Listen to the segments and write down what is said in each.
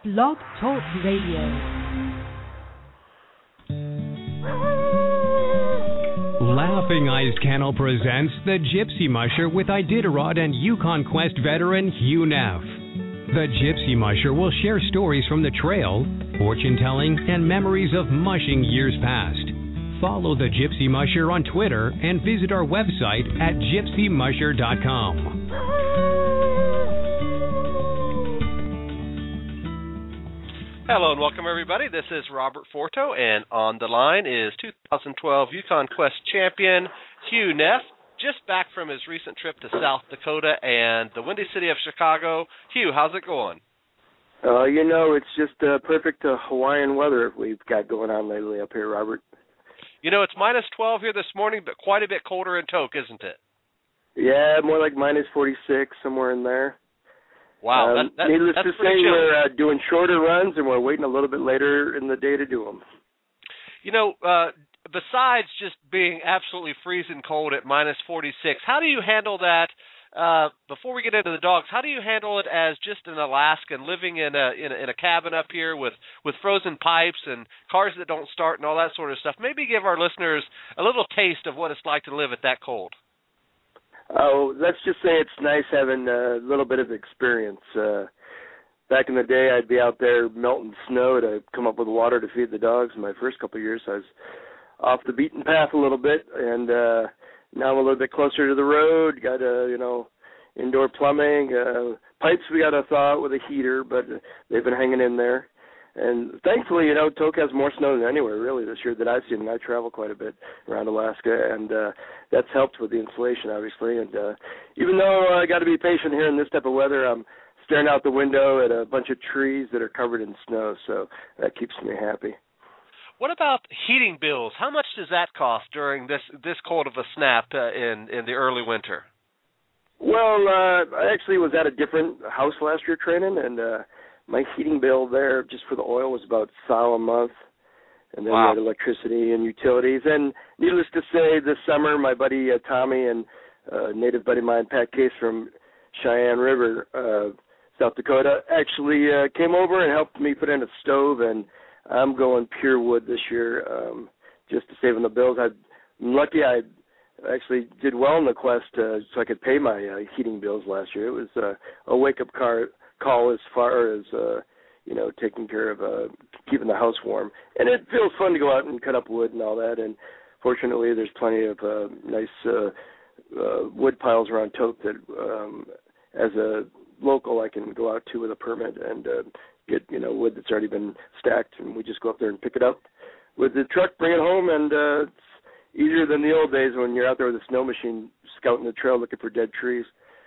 Blog Talk Radio. Laughing Eyes Kennel presents The Gypsy Musher with Iditarod and Yukon Quest veteran Hugh Neff. The Gypsy Musher will share stories from the trail, fortune-telling, and memories of mushing years past. Follow The Gypsy Musher on Twitter and visit our website at gypsymusher.com. Hello and welcome, everybody. This is Robert Forto, and on the line is 2012 Yukon Quest champion Hugh Neff, just back from his recent trip to South Dakota and the Windy City of Chicago. Hugh, how's it going? It's just perfect Hawaiian weather we've got going on lately up here, Robert. You know, it's minus 12 here this morning, but quite a bit colder in Tok, isn't it? Yeah, more like minus 46, somewhere in there. Wow. Needless that's to say, chilly. we're doing shorter runs, and we're waiting a little bit later in the day to do them. You know, besides just being absolutely freezing cold at minus 46, how do you handle that? Before we get into the dogs, how do you handle it as just an Alaskan living in a cabin up here with frozen pipes and cars that don't start and all that sort of stuff? Maybe give our listeners a little taste of what it's like to live at that cold. Oh, let's just say it's nice having a little bit of experience. Back in the day, I'd be out there melting snow to come up with water to feed the dogs. In my first couple of years, I was off the beaten path a little bit, and now I'm a little bit closer to the road. Got indoor plumbing, pipes we got to thaw out with a heater, but they've been hanging in there. And thankfully, Tok has more snow than anywhere really this year that I've seen. And I travel quite a bit around Alaska, and that's helped with the insulation, obviously. And even though I got to be patient here in this type of weather, I'm staring out the window at a bunch of trees that are covered in snow, so that keeps me happy. What about heating bills? How much does that cost during this cold of a snap in the early winter? Well, I actually was at a different house last year training, and my heating bill there just for the oil was about $1 a month, and then Wow. we had electricity and utilities. And needless to say, this summer my buddy Tommy and native buddy of mine, Pat Case from Cheyenne River, South Dakota, actually came over and helped me put in a stove, and I'm going pure wood this year just to save on the bills. I'm lucky I actually did well in the Quest so I could pay my heating bills last year. It was a wake-up call as far as, taking care of keeping the house warm. And it feels fun to go out and cut up wood and all that. And fortunately, there's plenty of nice wood piles around Tok that, as a local, I can go out to with a permit and get, wood that's already been stacked. And we just go up there and pick it up with the truck, bring it home, and it's easier than the old days when you're out there with a snow machine scouting the trail looking for dead trees.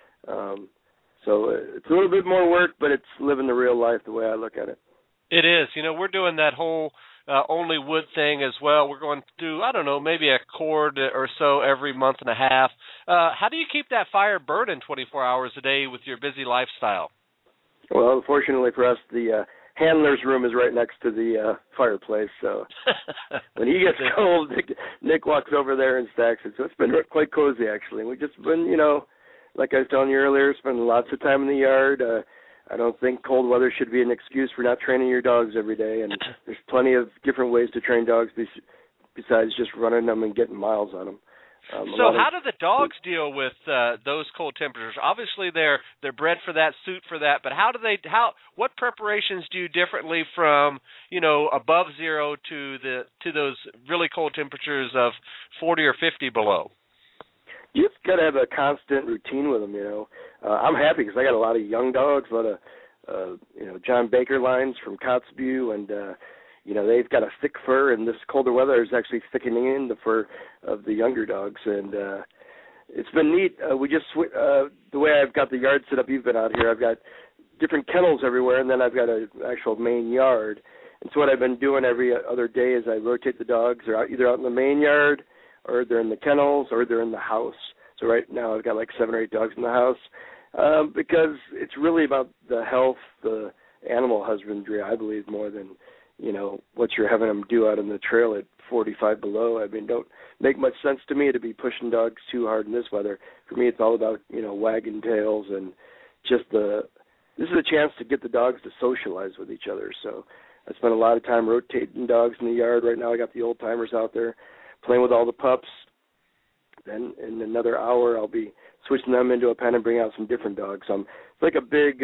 So it's a little bit more work, but it's living the real life the way I look at it. It is. We're doing that whole only wood thing as well. We're going through, maybe a cord or so every month and a half. How do you keep that fire burning 24 hours a day with your busy lifestyle? Well, fortunately for us, the handler's room is right next to the fireplace, so when he gets cold, Nick walks over there and stacks it. So it's been quite cozy, actually. We've just been, like I was telling you earlier, spending lots of time in the yard. I don't think cold weather should be an excuse for not training your dogs every day, and there's plenty of different ways to train dogs besides just running them and getting miles on them. So how do the dogs deal with those cold temperatures? Obviously, they're bred for that, suit for that. But what preparations do you differently from above zero to those really cold temperatures of 40 or 50 below? You just got to have a constant routine with them. I'm happy because I got a lot of young dogs, a lot of John Baker lines from Kotzebue, and they've got a thick fur, and this colder weather is actually thickening in the fur of the younger dogs, and it's been neat. We just the way I've got the yard set up, you've been out here, I've got different kennels everywhere, and then I've got an actual main yard. And so what I've been doing every other day is I rotate the dogs. They're either out in the main yard, or they're in the kennels, or they're in the house. So right now I've got like 7 or 8 dogs in the house because it's really about the health, the animal husbandry, I believe, more than what you're having them do out on the trail at 45 below. I mean, don't make much sense to me to be pushing dogs too hard in this weather. For me, it's all about, wagging tails and just the this is a chance to get the dogs to socialize with each other. So I spent a lot of time rotating dogs in the yard. Right now I got the old timers out there playing with all the pups. Then in another hour I'll be switching them into a pen and bring out some different dogs. It's like a big,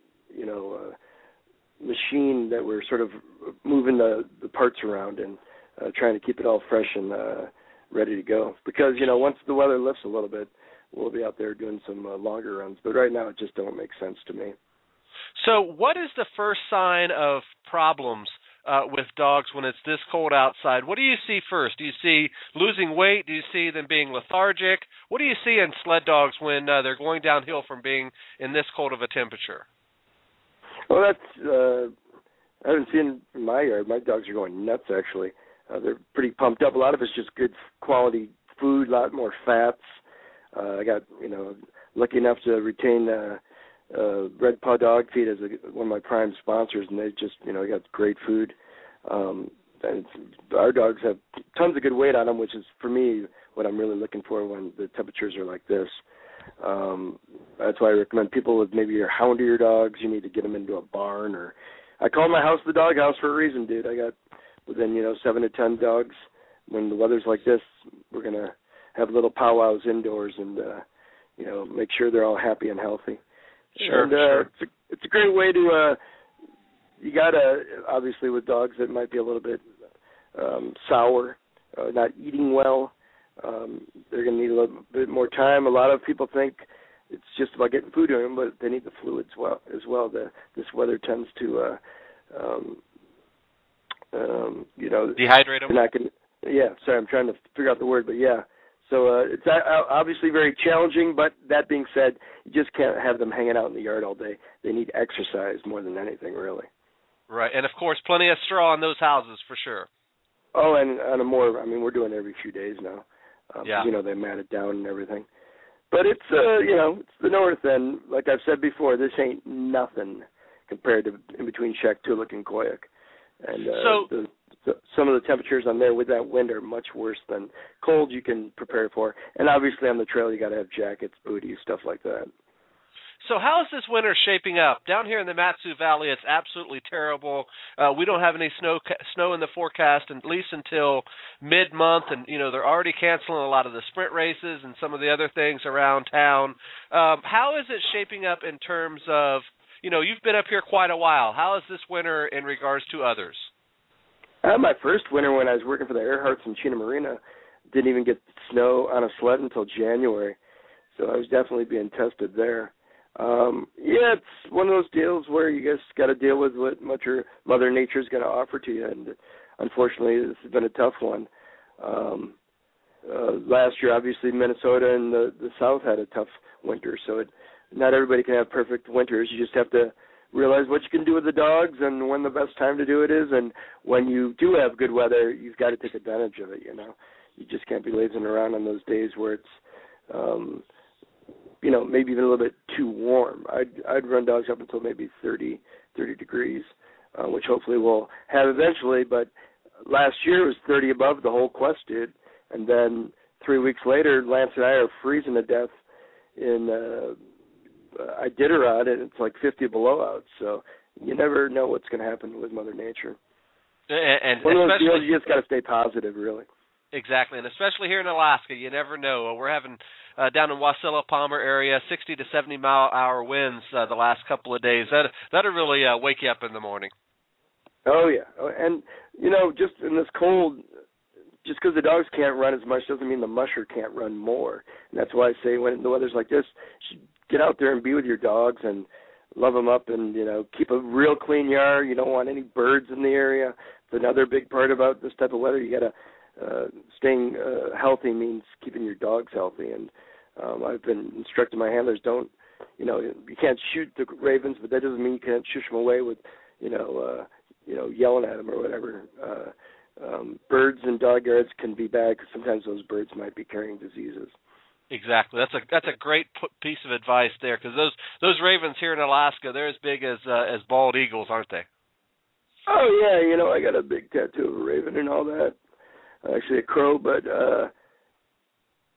machine that we're sort of moving the parts around and trying to keep it all fresh and ready to go. Because, once the weather lifts a little bit, we'll be out there doing some longer runs. But right now it just don't make sense to me. So what is the first sign of problems with dogs when it's this cold outside? What do you see first? Do you see losing weight? Do you see them being lethargic? What do you see in sled dogs when they're going downhill from being in this cold of a temperature? Well, that's I haven't seen in my yard. My dogs are going nuts, actually. They're pretty pumped up. A lot of it's just good quality food, a lot more fats. I got, lucky enough to retain Red Paw Dog Feed as one of my prime sponsors, and they just, got great food. And our dogs have tons of good weight on them, which is, for me, what I'm really looking for when the temperatures are like this. That's why I recommend people with maybe your houndier dogs, you need to get them into a barn. Or I call my house the dog house for a reason, dude. I got within, 7 to 10 dogs. When the weather's like this, we're going to have little powwows indoors and, make sure they're all happy and healthy. Sure, and, sure. It's a great way to, you got to, obviously with dogs that might be a little bit sour, not eating well, they're going to need a little bit more time. A lot of people think it's just about getting food to them, but they need the fluids as well. This weather tends to, dehydrate them? Sorry, I'm trying to figure out the word, but yeah. So it's obviously very challenging, but that being said, you just can't have them hanging out in the yard all day. They need exercise more than anything, really. Right, and of course, plenty of straw in those houses for sure. Oh, and on a more, we're doing it every few days now. Yeah. They mat it down and everything. But it's, it's the north, and like I've said before, this ain't nothing compared to in between Shaktoolik and Koyuk. And some of the temperatures on there with that wind are much worse than cold you can prepare for. And obviously on the trail you got to have jackets, booties, stuff like that. So how is this winter shaping up? Down here in the Mat-Su Valley, it's absolutely terrible. We don't have any snow in the forecast, at least until mid-month, and they're already canceling a lot of the sprint races and some of the other things around town. How is it shaping up in terms of, you've been up here quite a while. How is this winter in regards to others? My first winter when I was working for the Earharts in Chena Marina, didn't even get snow on a sled until January, so I was definitely being tested there. It's one of those deals where you just got to deal with what Mother Nature's going to offer to you, and unfortunately this has been a tough one. Last year, obviously, Minnesota and the South had a tough winter, so not everybody can have perfect winters. You just have to realize what you can do with the dogs and when the best time to do it is, and when you do have good weather, you've got to take advantage of it, You just can't be lazing around on those days where it's, maybe even a little bit too warm. I'd run dogs up until maybe 30 degrees, which hopefully we'll have eventually, but last year it was 30 above the whole quest did, and then 3 weeks later, Lance and I are freezing to death in Iditarod, and it's like 50 below out, so you never know what's going to happen with Mother Nature. And one of those deals, you just got to stay positive, really. Exactly, and especially here in Alaska, you never know. We're having, down in Wasilla, Palmer area, 60 to 70-mile-hour winds the last couple of days. That'll really wake you up in the morning. Oh, yeah. And, just in this cold, just because the dogs can't run as much doesn't mean the musher can't run more. And that's why I say when the weather's like this, you should get out there and be with your dogs and love them up and, keep a real clean yard. You don't want any birds in the area. It's another big part about this type of weather. You got to staying healthy means keeping your dogs healthy, and I've been instructing my handlers, you can't shoot the ravens, but that doesn't mean you can't shush them away with, yelling at them or whatever. Birds in dog yards can be bad because sometimes those birds might be carrying diseases. Exactly. That's a great piece of advice there, because those ravens here in Alaska, they're as big as bald eagles, aren't they? Oh yeah, I got a big tattoo of a raven and all that. Actually a crow, but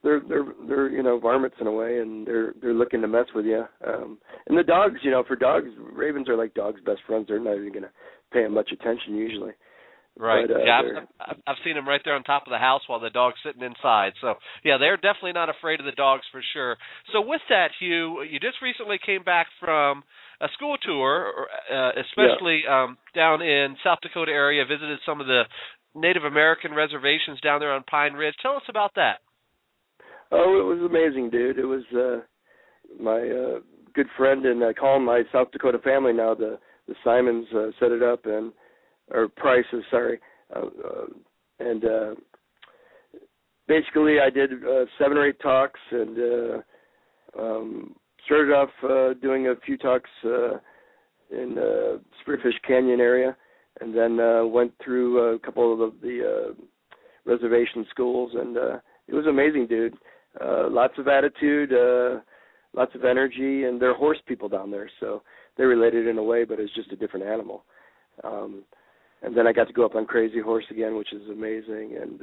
they're varmints in a way, and they're looking to mess with you. And the dogs, for dogs, ravens are like dogs' best friends. They're not even going to pay them much attention usually. Right. But, yeah, I've seen them right there on top of the house while the dog's sitting inside. So, yeah, they're definitely not afraid of the dogs for sure. So with that, Hugh, you just recently came back from a school tour, especially down in South Dakota area, visited some of the Native American reservations down there on Pine Ridge. Tell us about that. Oh, it was amazing, dude. It was my good friend, and I call them my South Dakota family now. The Simons set it up, or Prices, sorry. And basically I did 7 or 8 talks, and started off doing a few talks in Spearfish Canyon area, and then went through a couple of the reservation schools, and it was amazing, dude. Lots of attitude, lots of energy, and they're horse people down there, so they're related in a way, but it's just a different animal. And then I got to go up on Crazy Horse again, which is amazing, and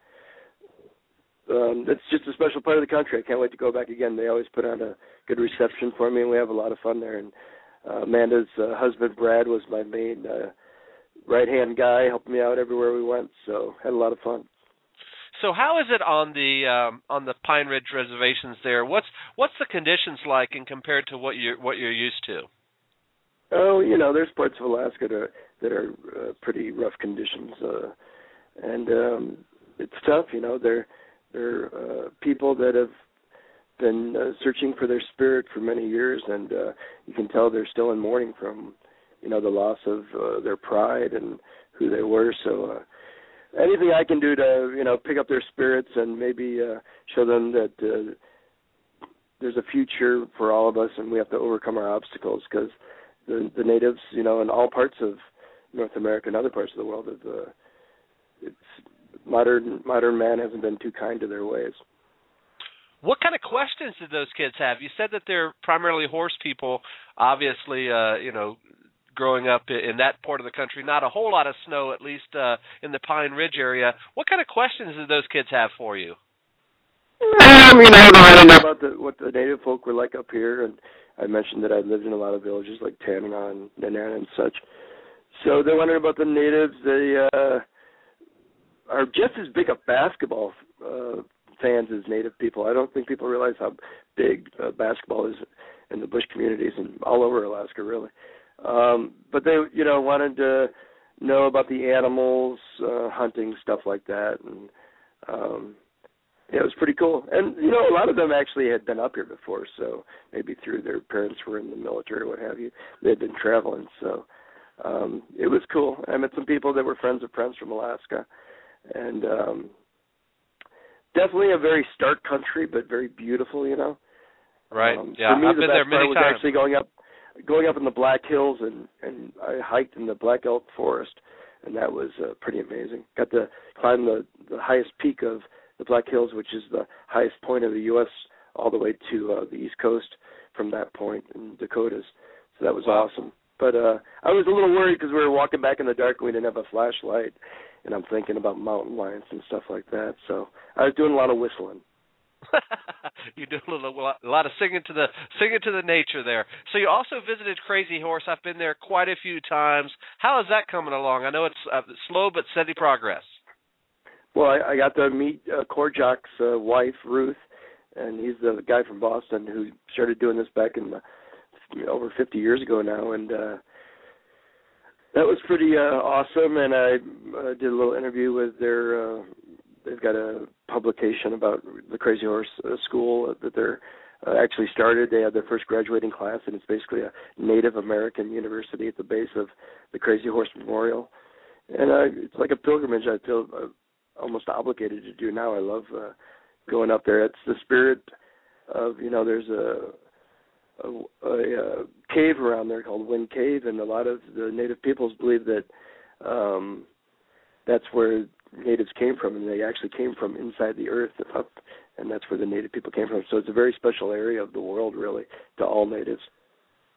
it's just a special part of the country. I can't wait to go back again. They always put on a good reception for me, and we have a lot of fun there. And Amanda's husband, Brad, was my main right-hand guy, helped me out everywhere we went, so had a lot of fun. So how is it on the Pine Ridge reservations there? What's the conditions like in compared to what you're used to? Oh, there's parts of Alaska that are pretty rough conditions, and it's tough. They're people that have been searching for their spirit for many years, and you can tell they're still in mourning from the loss of their pride and who they were. So anything I can do to pick up their spirits and maybe show them that there's a future for all of us, and we have to overcome our obstacles, because the natives, in all parts of North America and other parts of the world, it's modern man hasn't been too kind to their ways. What kind of questions did those kids have? You said that they're primarily horse people. Obviously, growing up in that part of the country, not a whole lot of snow, at least in the Pine Ridge area. What kind of questions did those kids have for you? I don't know about what the native folk were like up here, and I mentioned that I lived in a lot of villages like Tanana and Nenana and such. So they wondered about the natives. They are just as big a basketball fans as native people. I don't think people realize how big basketball is in the bush communities and all over Alaska, really. But they, wanted to know about the animals, hunting, stuff like that, and it was pretty cool. And, a lot of them actually had been up here before, so maybe through their parents were in the military or what have you. They had been traveling, so it was cool. I met some people that were friends of friends from Alaska, and definitely a very stark country, but very beautiful, Right, yeah, for me, I've been there many was times. Actually going up in the Black Hills, and I hiked in the Black Elk Forest, and that was pretty amazing. Got to climb the highest peak of the Black Hills, which is the highest point of the U.S., all the way to the East Coast from that point in Dakotas. So that was awesome. But I was a little worried because we were walking back in the dark and we didn't have a flashlight, and I'm thinking about mountain lions and stuff like that. So I was doing a lot of whistling. You do a lot of singing to the nature there. So you also visited Crazy Horse. I've been there quite a few times. How is that coming along? I know it's slow but steady progress. Well, I got to meet Korjak's wife, Ruth, and he's the guy from Boston who started doing this back in over 50 years ago now, and that was pretty awesome. And I did a little interview with their. They've got a publication about the Crazy Horse School that they're actually started. They had their first graduating class, and it's basically a Native American university at the base of the Crazy Horse Memorial. And it's like a pilgrimage I feel almost obligated to do now. I love going up there. It's the spirit of, there's a cave around there called Wind Cave, and a lot of the Native peoples believe that that's where natives came from, and they actually came from inside the earth up, and that's where the native people came from. So it's a very special area of the world, really, to all natives.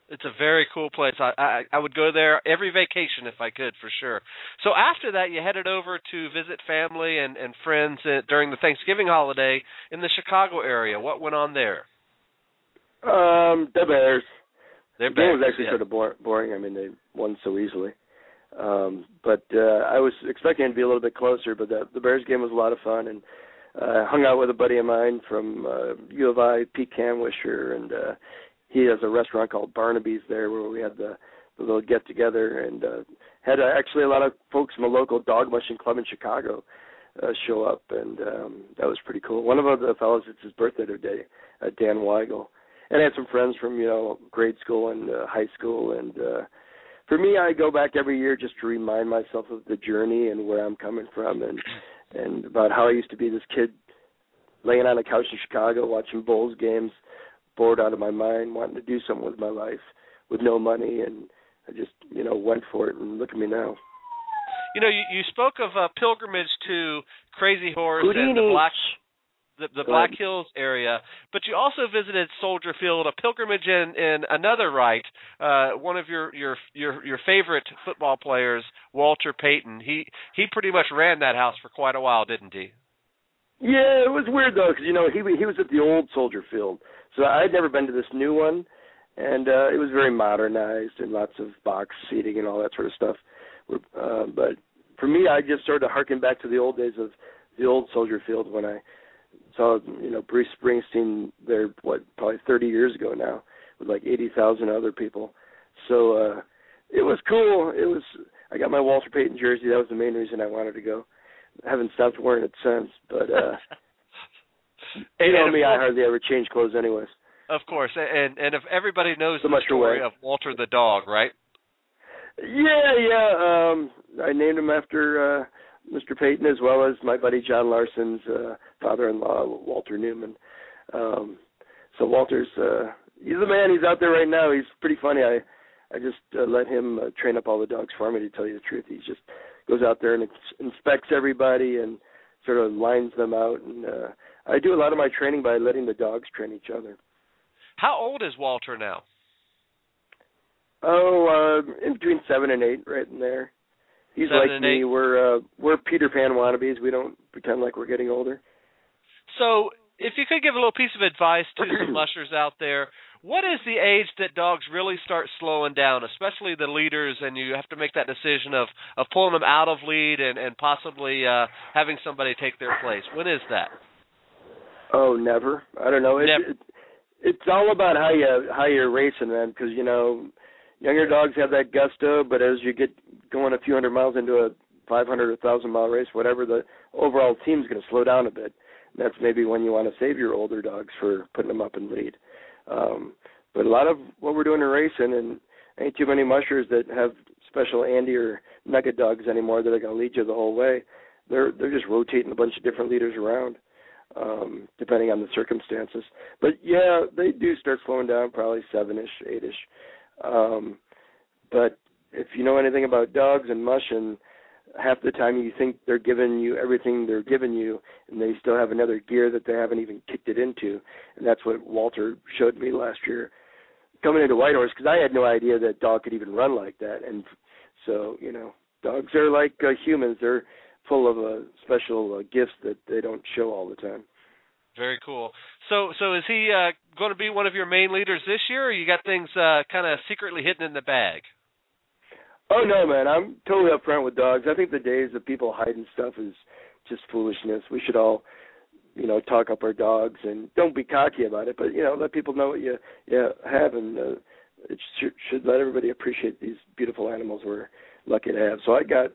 It's a very cool place. I would go there every vacation if I could, for sure. So after that, you headed over to visit family and friends during the Thanksgiving holiday in the Chicago area. What went on there? The Bears. The game was actually sort of boring. I mean, they won so easily. But I was expecting it to be a little bit closer, but the Bears game was a lot of fun, and I hung out with a buddy of mine from U of I, Pete Canwisher, and he has a restaurant called Barnaby's there where we had the little get-together, and had actually a lot of folks from a local dog mushing club in Chicago show up, and that was pretty cool. One of the fellows, it's his birthday today, Dan Weigel. And I had some friends from, grade school and high school, and for me, I go back every year just to remind myself of the journey and where I'm coming from, and about how I used to be this kid laying on a couch in Chicago watching Bulls games, bored out of my mind, wanting to do something with my life with no money, and I just, went for it, and look at me now. You spoke of a pilgrimage to Crazy Horse Houdini. And the Black Hills area, but you also visited Soldier Field, a pilgrimage in another right. One of your favorite football players, Walter Payton. He pretty much ran that house for quite a while, didn't he? Yeah, it was weird though, because he was at the old Soldier Field, so I'd never been to this new one, and it was very modernized and lots of box seating and all that sort of stuff. But for me, I just sort of harken back to the old days of the old Soldier Field when I saw, Bruce Springsteen there, probably 30 years ago now, with like 80,000 other people. So it was cool. I got my Walter Payton jersey. That was the main reason I wanted to go. I haven't stopped wearing it since, but me, I hardly ever change clothes anyways. Of course, and if everybody knows the story of Walter the dog, right? Yeah. I named him after Mr. Payton, as well as my buddy John Larson's father-in-law, Walter Newman. So Walter's, he's the man. He's out there right now. He's pretty funny. I just let him train up all the dogs for me, to tell you the truth. He just goes out there and inspects everybody and sort of lines them out. And I do a lot of my training by letting the dogs train each other. How old is Walter now? In between 7 and 8, right in there. He's like me. 8. We're Peter Pan wannabes. We don't pretend like we're getting older. So, if you could give a little piece of advice to some mushers out there, what is the age that dogs really start slowing down, especially the leaders, and you have to make that decision of pulling them out of lead and possibly having somebody take their place? When is that? Oh, never. I don't know. It's all about how you're racing, man, because, younger dogs have that gusto, but as you get going a few hundred miles into a 500 or 1,000-mile race, whatever, the overall team's going to slow down a bit. And that's maybe when you want to save your older dogs for putting them up in lead. But a lot of what we're doing in racing, and ain't too many mushers that have special Andy or nugget dogs anymore that are going to lead you the whole way. They're just rotating a bunch of different leaders around, depending on the circumstances. But, yeah, they do start slowing down, probably 7-ish, 8-ish. But if you know anything about dogs and mushing, half the time you think they're giving you everything they're giving you, and they still have another gear that they haven't even kicked it into. And that's what Walter showed me last year coming into Whitehorse, because I had no idea that dog could even run like that. And so, dogs are like humans. They're full of special gifts that they don't show all the time. Very cool. So is he going to be one of your main leaders this year, or you got things kind of secretly hidden in the bag? Oh, no, man. I'm totally upfront with dogs. I think the days of people hiding stuff is just foolishness. We should all, talk up our dogs, and don't be cocky about it, but, let people know what you have, and it should let everybody appreciate these beautiful animals we're lucky to have. So I got,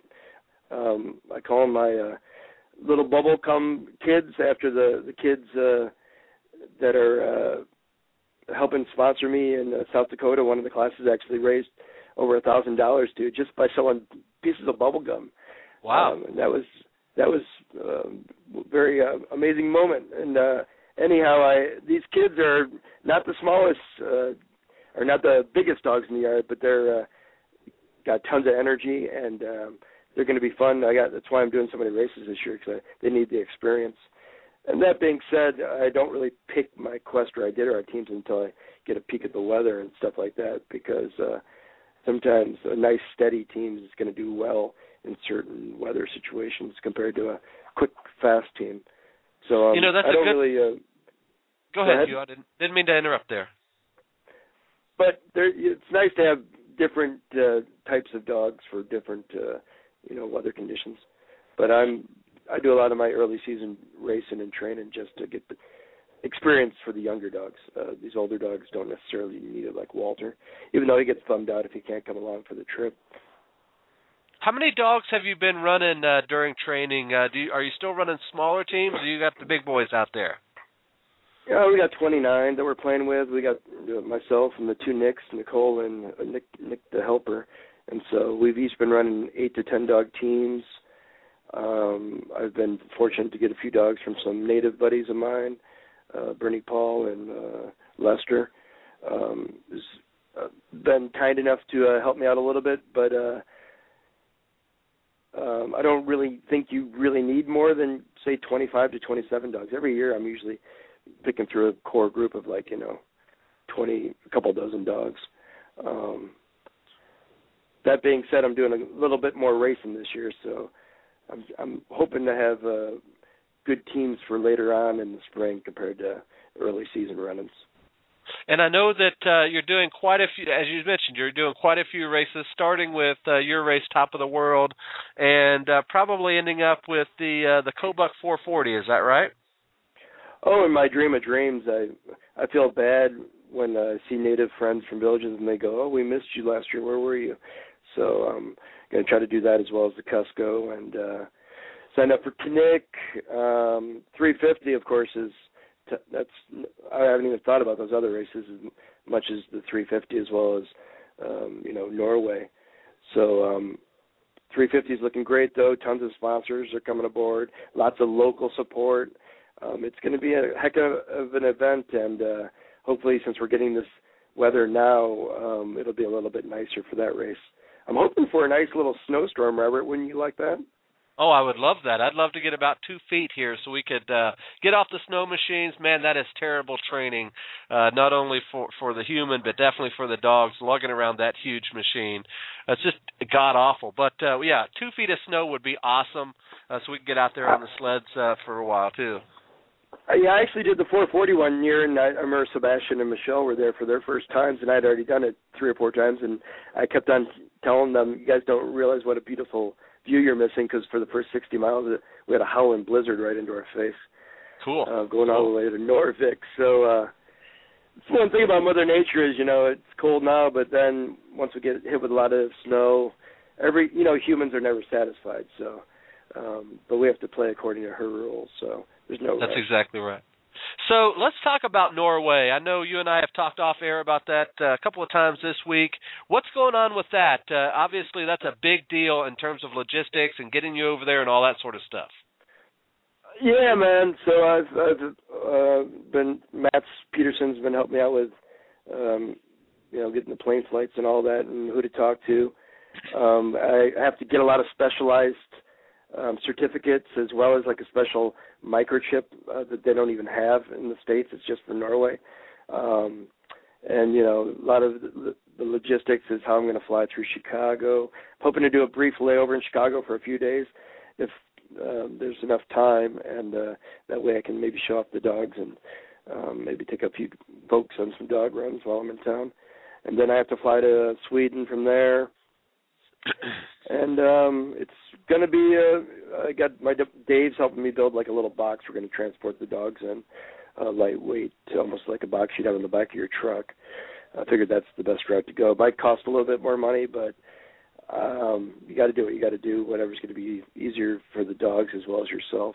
I call them my little bubble cum kids, after the kids that are helping sponsor me in South Dakota. One of the classes actually raised over $1,000 to just by selling pieces of bubble gum. Wow! And that was a very amazing moment. And anyhow, these kids are not the smallest or not the biggest dogs in the yard, but they're got tons of energy, and they're going to be fun. That's why I'm doing so many races this year, because they need the experience. And that being said, I don't really pick my Quest or Iditarod teams until I get a peek at the weather and stuff like that, because sometimes a nice, steady team is going to do well in certain weather situations compared to a quick, fast team. So that's I don't a good... really... Go ahead, Hugh. I didn't mean to interrupt there. But it's nice to have different types of dogs for different, weather conditions. But I do a lot of my early season racing and training just to get the experience for the younger dogs. These older dogs don't necessarily need it, like Walter, even though he gets bummed out if he can't come along for the trip. How many dogs have you been running during training? Are you still running smaller teams, or you got the big boys out there? Yeah, we got 29 that we're playing with. We got myself and the two Nicks, Nicole and Nick the helper. And so we've each been running 8 to 10 dog teams. I've been fortunate to get a few dogs from some native buddies of mine, Bernie Paul and Lester. Has been kind enough to help me out a little bit, but I don't really think you really need more than, say, 25 to 27 dogs. Every year I'm usually picking through a core group of 20, a couple dozen dogs. That being said, I'm doing a little bit more racing this year, so I'm hoping to have good teams for later on in the spring compared to early season run-ins. And I know that you're doing quite a few, as you mentioned, you're doing quite a few races, starting with your race, Top of the World, and probably ending up with the Kobuk 440. Is that right? Oh, in my dream of dreams, I feel bad when I see native friends from villages and they go, "Oh, we missed you last year. Where were you?" So I'm going to try to do that as well as the Cusco and sign up for Knik. 350, of course, I haven't even thought about those other races as much as the 350, as well as Norway. So 350 is looking great, though. Tons of sponsors are coming aboard. Lots of local support. It's going to be a heck of an event, and hopefully, since we're getting this weather now, it'll be a little bit nicer for that race. I'm hoping for a nice little snowstorm, Robert. Wouldn't you like that? Oh, I would love that. I'd love to get about 2 feet here so we could get off the snow machines. Man, that is terrible training, not only for the human, but definitely for the dogs lugging around that huge machine. It's just god-awful. But, 2 feet of snow would be awesome so we can get out there on the sleds for a while, too. Yeah, I actually did the 440 one year, and I remember Sebastian and Michelle were there for their first times, and I'd already done it 3 or 4 times, and I kept on telling them, you guys don't realize what a beautiful view you're missing, because for the first 60 miles, we had a howling blizzard right into our face. Cool. Going all the way to Norvik. So it's one thing about Mother Nature is, it's cold now, but then once we get hit with a lot of snow, humans are never satisfied, so, but we have to play according to her rules, so there's no That's rush. exactly right. So let's talk about Norway. I know you and I have talked off air about that a couple of times this week. What's going on with that? Obviously, that's a big deal in terms of logistics and getting you over there and all that sort of stuff. Yeah, man. So I've been, Mats Peterson's been helping me out with, getting the plane flights and all that and who to talk to. I have to get a lot of specialized certificates, as well as like a special microchip that they don't even have in the States. It's just for Norway. And, a lot of the logistics is how I'm going to fly through Chicago. I'm hoping to do a brief layover in Chicago for a few days if there's enough time, and that way I can maybe show off the dogs and maybe take a few folks on some dog runs while I'm in town. And then I have to fly to Sweden from there. And it's going to be, I got Dave's helping me build like a little box we're going to transport the dogs in, lightweight, almost like a box you'd have in the back of your truck. I figured that's the best route to go. It might cost a little bit more money, but you got to do what you got to do, whatever's going to be easier for the dogs as well as yourself.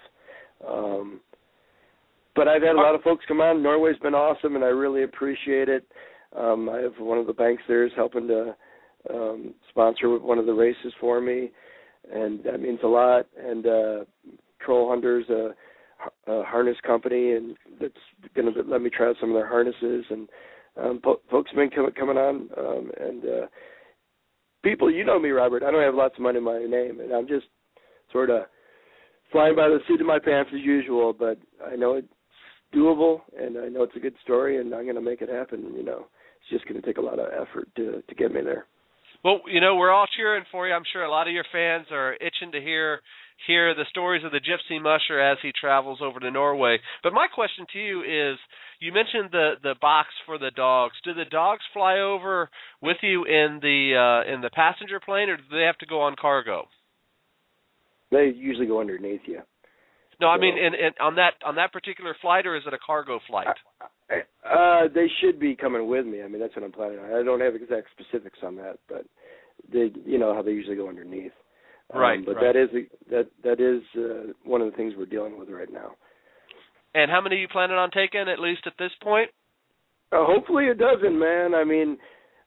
But I've had a lot of folks come on. Norway's been awesome, and I really appreciate it. I have one of the banks there is helping to sponsor one of the races for me, and that means a lot. And Troll Hunter's a harness company, and that's going to let me try out some of their harnesses. And folks have been coming on, and people, you know me, Robert. I don't have lots of money in my name, and I'm just sort of flying by the seat of my pants as usual. But I know it's doable, and I know it's a good story, and I'm going to make it happen. You know, it's just going to take a lot of effort to get me there. Well, you know, we're all cheering for you. I'm sure a lot of your fans are itching to hear the stories of the Gypsy Musher as he travels over to Norway. But my question to you is, you mentioned the box for the dogs. Do the dogs fly over with you in the passenger plane, or do they have to go on cargo? They usually go underneath you. No, I mean, on that particular flight, or is it a cargo flight? They should be coming with me. I mean, that's what I'm planning on. I don't have exact specifics on that, but they, you know how they usually go underneath. Right. But right. that is one of the things we're dealing with right now. And how many are you planning on taking, at least at this point? Hopefully a dozen, man. I mean,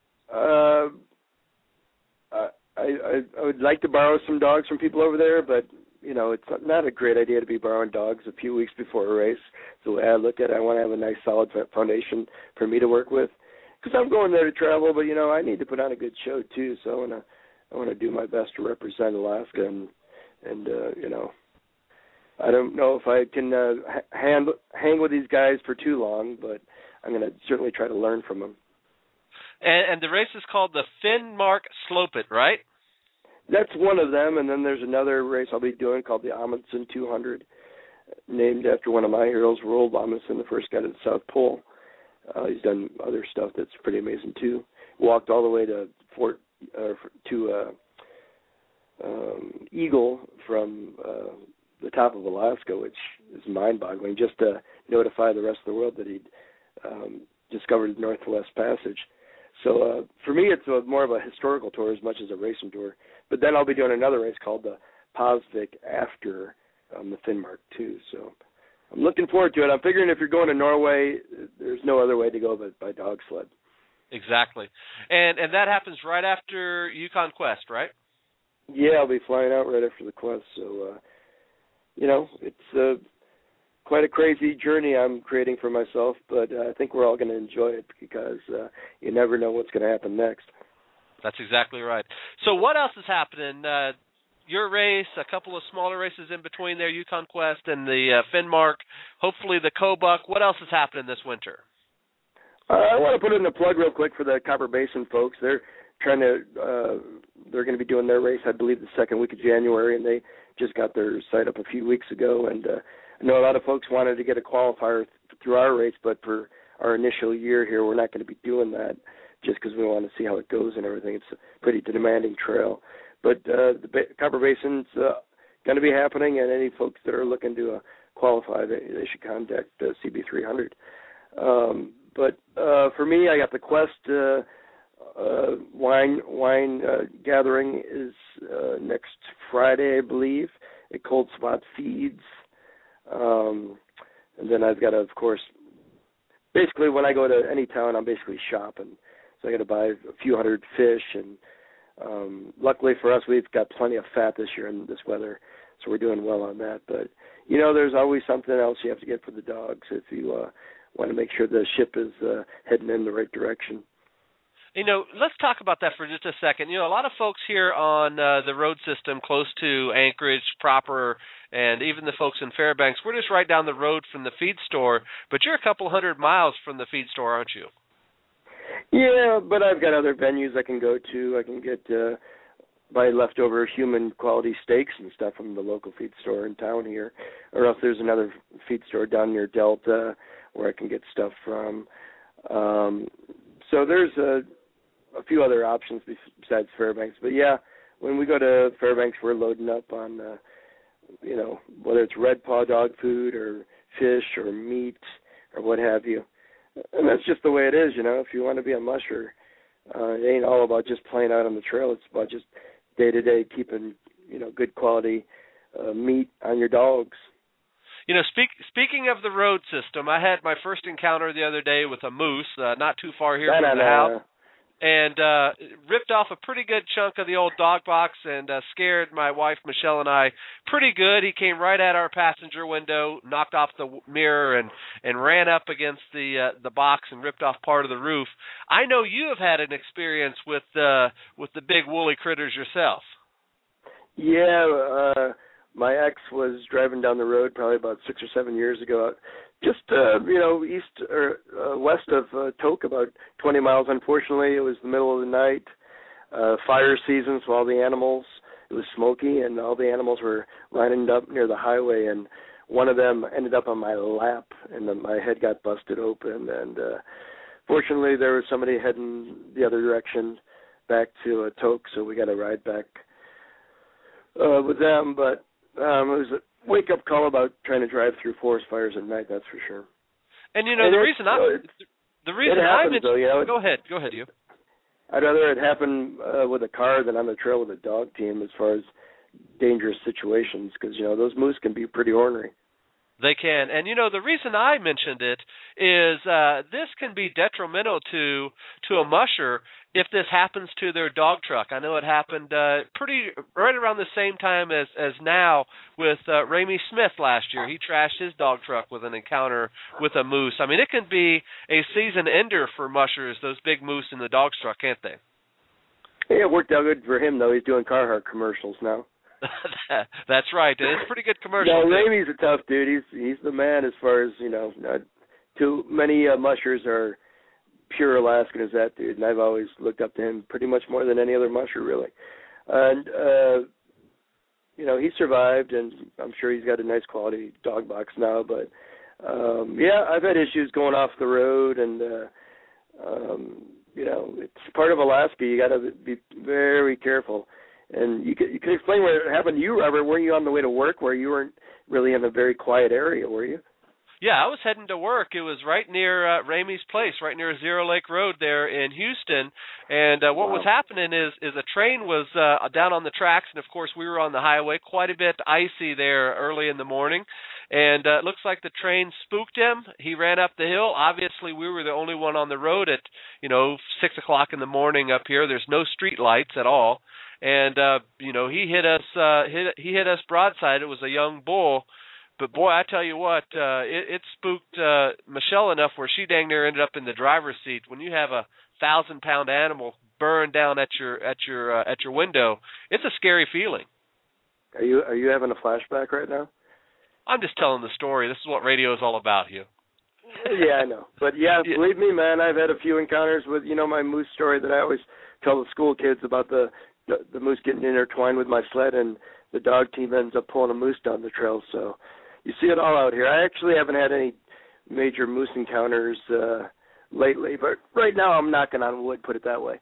I would like to borrow some dogs from people over there, but you know, it's not a great idea to be borrowing dogs a few weeks before a race. So the way I look at it, I want to have a nice, solid foundation for me to work with, because I'm going there to travel. But you know, I need to put on a good show too. So I want to do my best to represent Alaska, and you know, I don't know if I can hang with these guys for too long, but I'm going to certainly try to learn from them. And the race is called the Finnmark Slope It, right? That's one of them, and then there's another race I'll be doing called the Amundsen 200, named after one of my heroes, Roald Amundsen, the first guy to the South Pole. He's done other stuff that's pretty amazing too. Walked all the way to Eagle from the top of Alaska, which is mind-boggling, just to notify the rest of the world that he'd discovered the Northwest Passage. So for me, it's more of a historical tour as much as a racing tour. But then I'll be doing another race called the Pasvik after the Finnmark too. So I'm looking forward to it. I'm figuring if you're going to Norway, there's no other way to go but by dog sled. Exactly. And that happens right after Yukon Quest, right? Yeah, I'll be flying out right after the Quest. So, you know, it's quite a crazy journey I'm creating for myself, but I think we're all going to enjoy it because you never know what's going to happen next. That's exactly right. So what else is happening? Your race, a couple of smaller races in between there, Yukon Quest and the Finnmark, hopefully the Kobuk. What else is happening this winter? I want to put in a plug real quick for the Copper Basin folks. They're trying to, they're going to be doing their race, I believe, the second week of January, and they just got their site up a few weeks ago. And I know a lot of folks wanted to get a qualifier through our race, but for our initial year here, we're not going to be doing that just because we want to see how it goes and everything. It's a pretty demanding trail. But the Copper Basin's going to be happening, and any folks that are looking to qualify, they should contact CB300. But for me, I got the Quest wine gathering is next Friday, I believe, at Cold Spot Feeds. And then I've got to, of course, basically when I go to any town, I'm basically shopping. So I got to buy a few hundred fish, and luckily for us, we've got plenty of fat this year in this weather, so we're doing well on that. But, you know, there's always something else you have to get for the dogs if you want to make sure the ship is heading in the right direction. You know, let's talk about that for just a second. You know, a lot of folks here on the road system close to Anchorage proper, and even the folks in Fairbanks, we're just right down the road from the feed store, but you're a couple hundred miles from the feed store, aren't you? Yeah, but I've got other venues I can go to. I can get buy leftover human quality steaks and stuff from the local feed store in town here, or else there's another feed store down near Delta where I can get stuff from. So there's a few other options besides Fairbanks. But yeah, when we go to Fairbanks, we're loading up on, you know, whether it's red paw dog food or fish or meat or what have you. And that's just the way it is, you know. If you want to be a musher, it ain't all about just playing out on the trail. It's about just day-to-day keeping, you know, good quality meat on your dogs. You know, speaking of the road system, I had my first encounter the other day with a moose, not too far here from the house, and ripped off a pretty good chunk of the old dog box and scared my wife, Michelle, and I pretty good. He came right at our passenger window, knocked off the mirror, and ran up against the box and ripped off part of the roof. I know you have had an experience with the big woolly critters yourself. Yeah, my ex was driving down the road probably about 6 or 7 years ago, just east or west of Tok, about 20 miles. Unfortunately, it was the middle of the night, fire season, so all the animals, it was smoky, and all the animals were lining up near the highway, and one of them ended up on my lap, and then my head got busted open, and fortunately there was somebody heading the other direction back to Tok, so we got a ride back with them, but it was a wake-up call about trying to drive through forest fires at night, that's for sure. And, the reason I mentioned... Though, Go ahead, you. I'd rather it happen with a car than on the trail with a dog team as far as dangerous situations, because, those moose can be pretty ornery. They can. And, the reason I mentioned it is this can be detrimental to a musher if this happens to their dog truck. I know it happened right around the same time as now with Ramey Smith last year. He trashed his dog truck with an encounter with a moose. I mean, it can be a season ender for mushers, those big moose in the dog truck, can't they? Yeah, it worked out good for him, though. He's doing Carhartt commercials now. That's right. It's a pretty good commercial. No, Ramey's a tough dude. He's the man as far as, not too many mushers are pure Alaskan as that dude, and I've always looked up to him pretty much more than any other musher, really. And, he survived, and I'm sure he's got a nice quality dog box now, but, I've had issues going off the road, and, it's part of Alaska. You got to be very careful. And you could explain what happened to you, Robert. Were you on the way to work where you weren't really in a very quiet area, were you? Yeah, I was heading to work. It was right near Ramey's place, right near Zero Lake Road there in Houston. And what was happening is a train was down on the tracks, and, of course, we were on the highway, quite a bit icy there early in the morning. And it looks like the train spooked him. He ran up the hill. Obviously, we were the only one on the road at, 6 o'clock in the morning up here. There's no street lights at all. And, he hit us broadside. It was a young bull. But, boy, I tell you what, it spooked Michelle enough where she dang near ended up in the driver's seat. When you have a 1,000-pound animal burn down at your window, it's a scary feeling. Are you having a flashback right now? I'm just telling the story. This is what radio is all about, Hugh. Yeah, I know. But, believe me, man, I've had a few encounters with, my moose story that I always tell the school kids about the moose getting intertwined with my sled, and the dog team ends up pulling a moose down the trail. So you see it all out here. I actually haven't had any major moose encounters lately, but right now I'm knocking on wood, put it that way.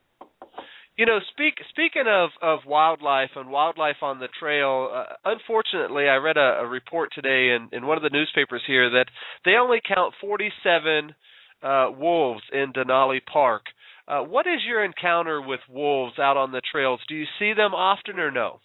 Speaking of wildlife and wildlife on the trail, unfortunately, I read a report today in one of the newspapers here that they only count 47 wolves in Denali Park. What is your encounter with wolves out on the trails? Do you see them often or no?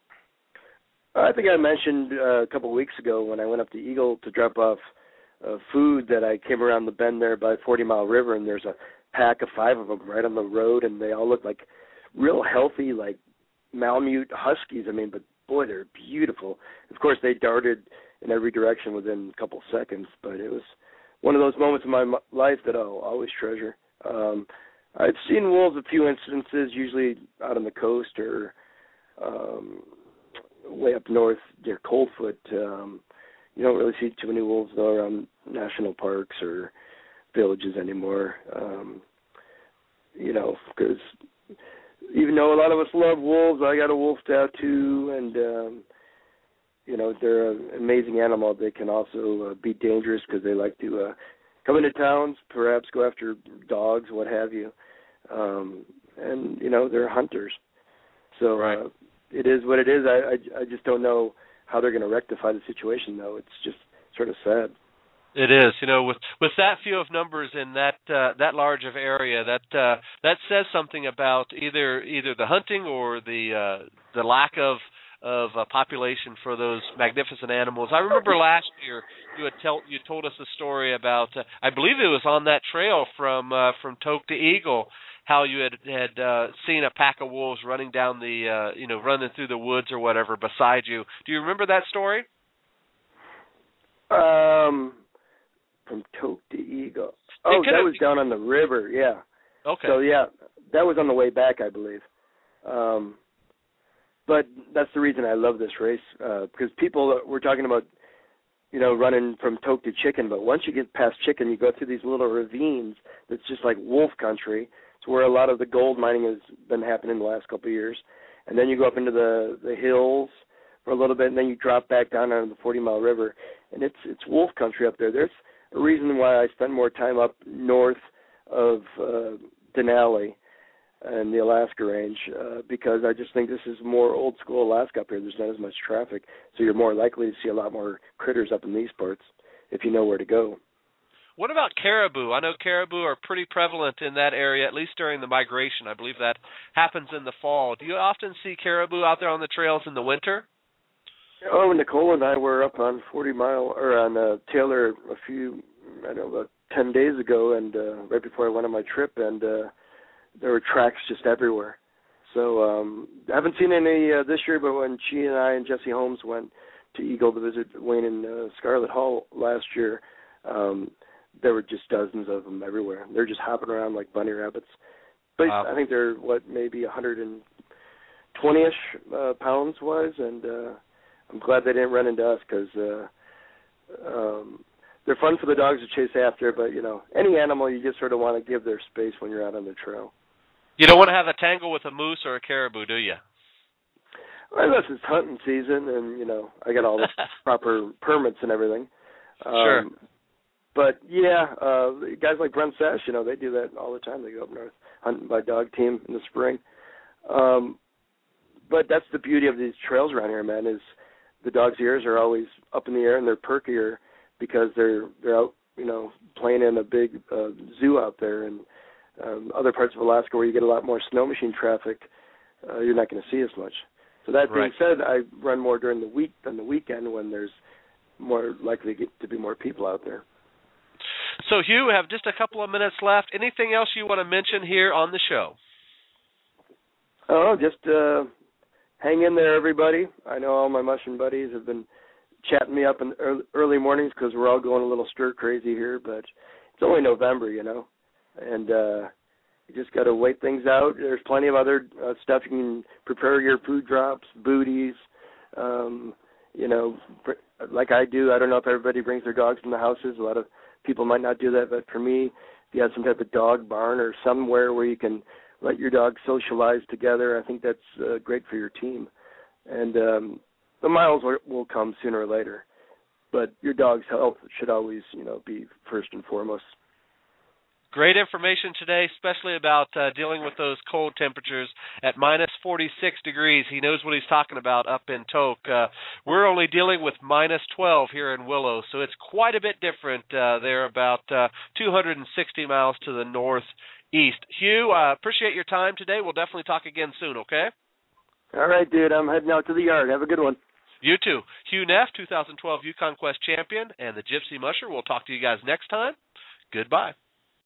I think I mentioned a couple of weeks ago when I went up to Eagle to drop off food that I came around the bend there by 40 Mile River, and there's a pack of 5 of them right on the road, and they all look like real healthy, like Malamute huskies. I mean, but boy, they're beautiful. Of course, they darted in every direction within a couple seconds, but it was one of those moments in my life that I'll always treasure. I've seen wolves a few instances, usually out on the coast or way up north near Coldfoot. You don't really see too many wolves, though, around national parks or villages anymore. Because even though a lot of us love wolves, I got a wolf tattoo, and, they're an amazing animal. They can also be dangerous because they like to come into towns, perhaps go after dogs, what have you. And, they're hunters. So right. It is what it is. I just don't know how they're going to rectify the situation, though. It's just sort of sad. It is, with that few of numbers in that large of area, that says something about either the hunting or the lack of population for those magnificent animals. I remember last year you told us a story about I believe it was on that trail from Tok to Eagle, how you had seen a pack of wolves running down running through the woods or whatever beside you. Do you remember that story? From Tok to Eagle. Oh, that was down on the river, yeah. Okay. So, yeah, that was on the way back, I believe. But that's the reason I love this race, because people were talking about, running from Tok to Chicken, but once you get past Chicken, you go through these little ravines that's just like wolf country. It's where a lot of the gold mining has been happening the last couple of years. And then you go up into the hills for a little bit, and then you drop back down on the 40 Mile River. And it's wolf country up there. There's a reason why I spend more time up north of Denali and the Alaska Range, because I just think this is more old school Alaska up here. There's not as much traffic, so you're more likely to see a lot more critters up in these parts if you know where to go. What about caribou? I know caribou are pretty prevalent in that area, at least during the migration. I believe that happens in the fall. Do you often see caribou out there on the trails in the winter? Oh, Nicole and I were up on 40 Mile, or on Taylor about 10 days ago, and right before I went on my trip, and there were tracks just everywhere. So I haven't seen any this year, but when she and I and Jesse Holmes went to Eagle to visit Wayne and Scarlett Hall last year, there were just dozens of them everywhere. They're just hopping around like bunny rabbits. But I think they're, maybe 120-ish pounds-wise, and I'm glad they didn't run into us because they're fun for the dogs to chase after, but, any animal you just sort of want to give their space when you're out on the trail. You don't want to have a tangle with a moose or a caribou, do you? Well, unless it's hunting season and, I got all the proper permits and everything. Sure. But, yeah, guys like Brent Sash, they do that all the time. They go up north hunting by dog team in the spring. But that's the beauty of these trails around here, man, is the dogs' ears are always up in the air and they're perkier because they're out, playing in a big zoo out there. And other parts of Alaska where you get a lot more snow machine traffic, you're not going to see as much. So that being said, I run more during the week than the weekend when there's more likely to be more people out there. So, Hugh, we have just a couple of minutes left. Anything else you want to mention here on the show? Oh, just hang in there, everybody. I know all my mushing buddies have been chatting me up in early mornings because we're all going a little stir-crazy here, but it's only November, and you just got to wait things out. There's plenty of other stuff. You can prepare your food drops, booties, like I do. I don't know if everybody brings their dogs in the houses. A lot of people might not do that, but for me, if you have some type of dog barn or somewhere where you can let your dogs socialize together, I think that's great for your team. And the miles will come sooner or later, but your dog's health should always, be first and foremost. Great information today, especially about dealing with those cold temperatures at minus 46 degrees. He knows what he's talking about up in Tok. We're only dealing with minus 12 here in Willow, so it's quite a bit different. They're about 260 miles to the northeast. Hugh, appreciate your time today. We'll definitely talk again soon, okay? All right, dude. I'm heading out to the yard. Have a good one. You too. Hugh Neff, 2012 Yukon Quest champion, and the Gypsy Musher. We'll talk to you guys next time. Goodbye.